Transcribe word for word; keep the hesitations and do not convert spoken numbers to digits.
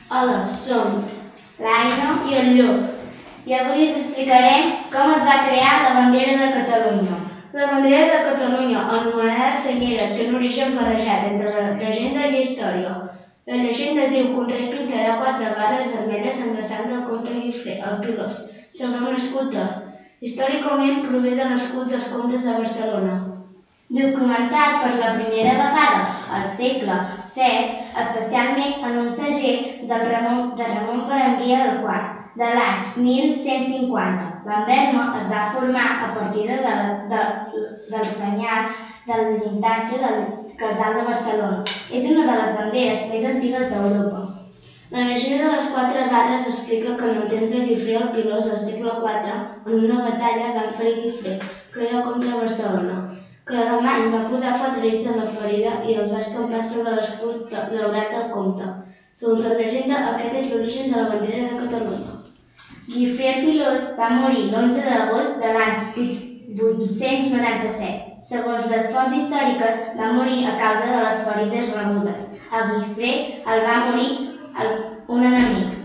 Hola, som l'Aina i el Lluc i avui us explicarem com es va crear la bandera de Catalunya. La bandera de Catalunya, anomenada senyera, té un origen barrejat entre la llegenda i la història. La llegenda diu que un rei pintarà quatre barres vermelles amb la sang del comte Guifré, el Pilós, sobre un escut d'or. Històricament prové de l'escut dels comtes de Barcelona. Documentat per la primera vegada al segle set, especialment en un segell del Ramon, de Ramon Berenguer el quart, de l'any mil cent cinquanta. L'emblema es va formar a partir de, de, de, del senyal del llintatge del Casal de Barcelona. És una de les banderes més antigues d'Europa. La llegenda de les quatre barres explica que en el temps de Guifré el Pilós, al segle quatre, en una batalla van ferir Guifré, que era contra Barcelona, que alemany va posar quatre dits en la ferida i els va escampar sobre l'escut daurat del comte. Segons la llegenda, aquest és l'origen de la bandera de Catalunya. Guifré el Pilós va morir l'onze d'agost de l'any vuit-cents noranta-set. Segons les fonts històriques, va morir a causa de les ferides rebudes. A Guifré el va morir un enemic.